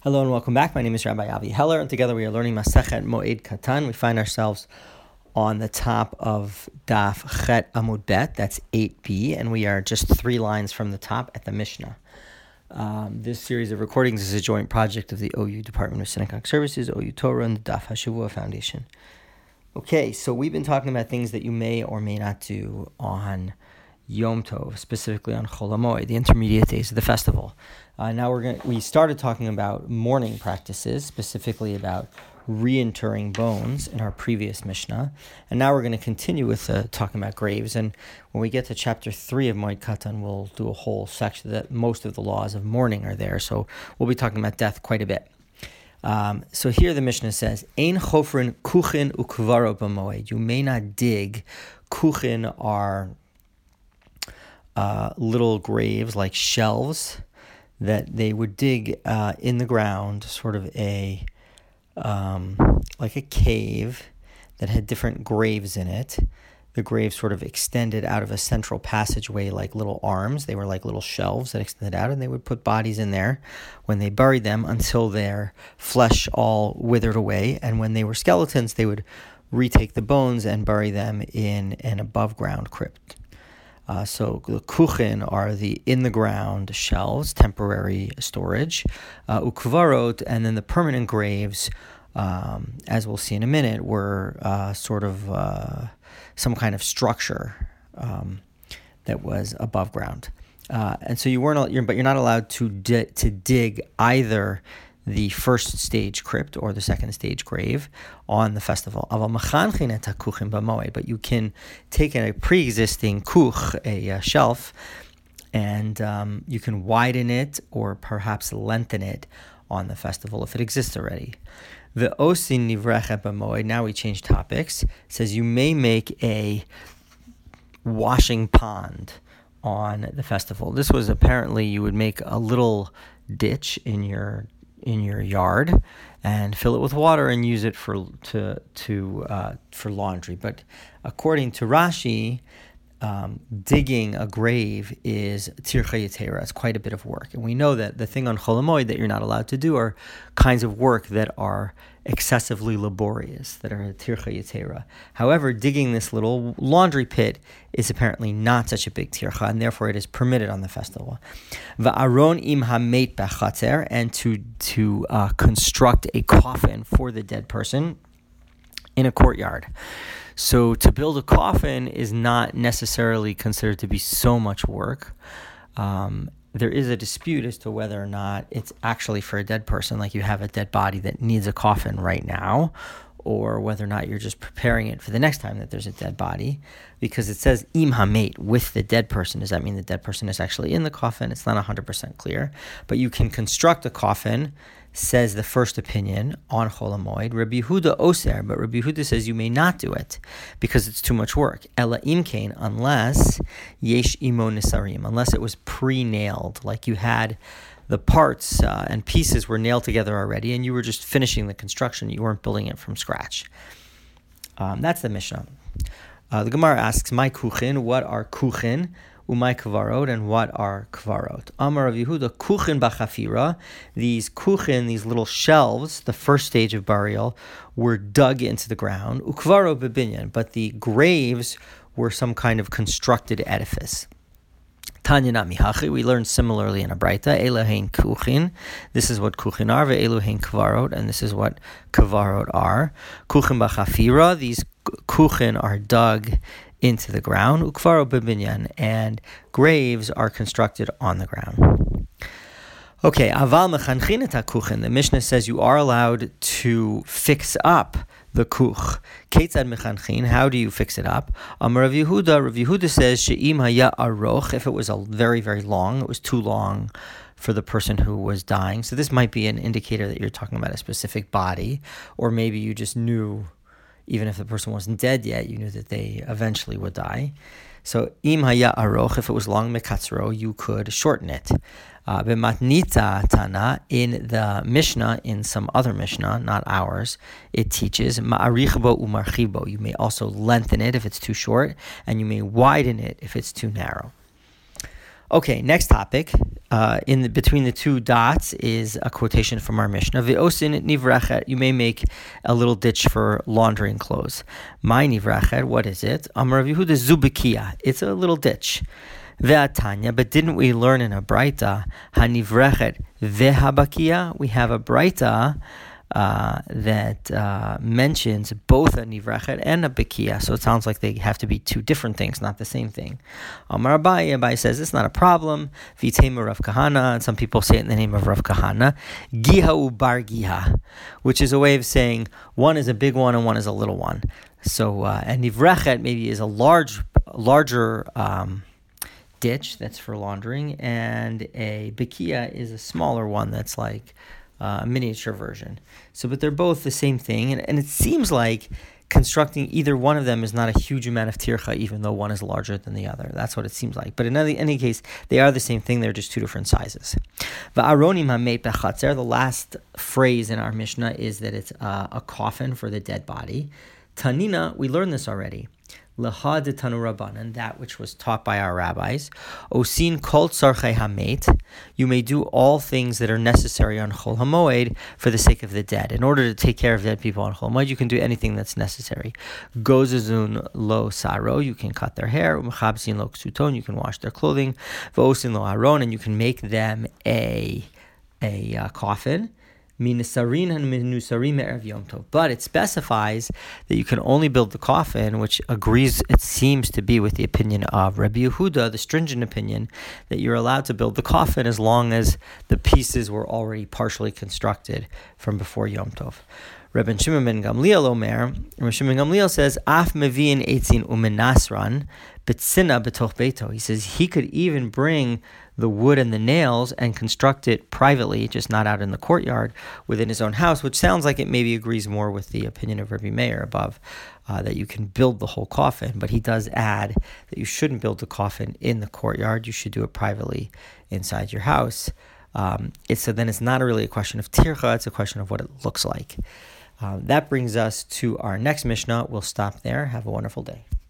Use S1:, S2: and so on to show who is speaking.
S1: Hello and welcome back. My name is Rabbi Avi Heller, and together we are learning Masechet Moed Katan. We find ourselves on the top of Daf Chet Amud Bet, that's 8b, and we are just 3 lines from the top at the Mishnah. This series of recordings is a joint project of the OU Department of Synagogue Services, OU Torah, and the Daf HaShavua Foundation. Okay, so we've been talking about things that you may or may not do on Yom Tov, specifically on Chol HaMoed, the intermediate days of the festival. Now we started talking about mourning practices, specifically about reinterring bones in our previous Mishnah, and now we're going to continue with talking about graves. And when we get to chapter 3 of Moed Katan, we'll do a whole section that most of the laws of mourning are there. So we'll be talking about death quite a bit. So here the Mishnah says, Ein chofrin kuchin ukvaro b'moed. You may not dig. Kuchin are little graves, like shelves, that they would dig in the ground, sort of like a cave that had different graves in it. The graves sort of extended out of a central passageway like little arms. They were like little shelves that extended out, and they would put bodies in there when they buried them until their flesh all withered away. And when they were skeletons, they would retake the bones and bury them in an above-ground crypt. So the kuchin are the in-the-ground shelves, temporary storage, ukvarot, and then the permanent graves, as we'll see in a minute, were sort of some kind of structure that was above ground. And so you're not allowed to dig either the first stage crypt or the second stage grave on the festival. But you can take a pre-existing kuch, a shelf, and you can widen it or perhaps lengthen it on the festival if it exists already. The osin nivrechet b'moed, now we change topics, says you may make a washing pond on the festival. This was apparently you would make a little ditch in your yard and fill it with water and use it for laundry. But according to Rashi, digging a grave is tircha yetera. It's quite a bit of work. And we know that the thing on Chol HaMoed that you're not allowed to do are kinds of work that are excessively laborious, that are tircha yetera. However, digging this little laundry pit is apparently not such a big tircha, and therefore it is permitted on the festival. Va'aron im hamet b'chatzer, and to construct a coffin for the dead person in a courtyard. So to build a coffin is not necessarily considered to be so much work. There is a dispute as to whether or not it's actually for a dead person, like you have a dead body that needs a coffin right now, or whether or not you're just preparing it for the next time that there's a dead body, because it says im hamet, with the dead person. Does that mean the dead person is actually in the coffin? It's not 100% clear, but you can construct a coffin, says the first opinion on Chol HaMoed. Rabbi Yehuda oser, but Rabbi Yehuda says you may not do it because it's too much work. Ela imkein, unless yesh imo nisarim, unless it was pre-nailed, like you had the parts and pieces were nailed together already, and you were just finishing the construction. You weren't building it from scratch. That's the Mishnah. The Gemara asks, "My kuchin, what are kuchin? Umay kvarot, and what are kvarot?" Amar Rav Yehuda, kuchin b'chafira. These kuchin, these little shelves, the first stage of burial, were dug into the ground. Ukvarot b'binyan, but the graves were some kind of constructed edifice. Tanya Namihachi, we learned similarly in a Braita, Elohein kuchin. This is what kuchin are, ve'elohein kvarot, and this is what kvarot are. Kuchin b'chafira, these kuchin are dug into the ground, ukvaro b'binyan, and graves are constructed on the ground. Okay, aval mechanchin et hakuchin. The Mishnah says you are allowed to fix up the kuch. Ketzad mechanchin, how do you fix it up? Amar Rav Yehuda says she'im haya aroch, if it was very, very long, it was too long for the person who was dying. So this might be an indicator that you're talking about a specific body, or maybe you just knew, even if the person wasn't dead yet, you knew that they eventually would die. So im haya aroch, if it was long mekatzro, you could shorten it. B'matnita tana, in the Mishnah, in some other Mishnah, not ours, it teaches ma'arichbo umarchibo. You may also lengthen it if it's too short, and you may widen it if it's too narrow. Okay, next topic. Between the two dots is a quotation from our Mishnah. Ve'osin nivrachet. You may make a little ditch for laundering clothes. My nivrachet. What is it? Amar Rav Yehuda zubikia. It's a little ditch. Ve'atanya. But didn't we learn in a Braita hanivrechet ve'habakia? We have a Braita that mentions both a nivrachet and a bekia. So it sounds like they have to be two different things, not the same thing. Amar Abaye says it's not a problem. V'itema Rav Kahana, and some people say it in the name of Rav Kahana. Giha ubar giha, which is a way of saying one is a big one and one is a little one. So a nivrachet maybe is a larger ditch that's for laundering, and a bekia is a smaller one that's like a miniature version. So, but they're both the same thing, and it seems like constructing either one of them is not a huge amount of tircha, even though one is larger than the other. That's what it seems like. But in any case, they are the same thing. They're just two different sizes. Va'aronim hameit bechatzer. The last phrase in our Mishnah is that it's a coffin for the dead body. Tanina, we learned this already. Leha de Tanu Rabbanan, that which was taught by our rabbis. Osin kol tzarchei hamet. You may do all things that are necessary on Chol Hamoed for the sake of the dead. In order to take care of dead people on Chol Hamoed, you can do anything that's necessary. Gozazun lo saro, you can cut their hair. Umchabzin lo ksuton, you can wash their clothing. V'osin lo aron, and you can make them a coffin. But it specifies that you can only build the coffin, which agrees, it seems to be, with the opinion of Rabbi Yehuda, the stringent opinion, that you're allowed to build the coffin as long as the pieces were already partially constructed from before Yom Tov. Rabbi Shimon ben Gamliel Omer, Rabbi Shimon ben Gamliel says, Af mevi'in etzin umenasran betzina betoch beito. He says he could even bring the wood and the nails and construct it privately, just not out in the courtyard within his own house, which sounds like it maybe agrees more with the opinion of Rabbi Meir above, that you can build the whole coffin. But he does add that you shouldn't build the coffin in the courtyard. You should do it privately inside your house. So then it's not really a question of tircha, it's a question of what it looks like. That brings us to our next Mishnah. We'll stop there. Have a wonderful day.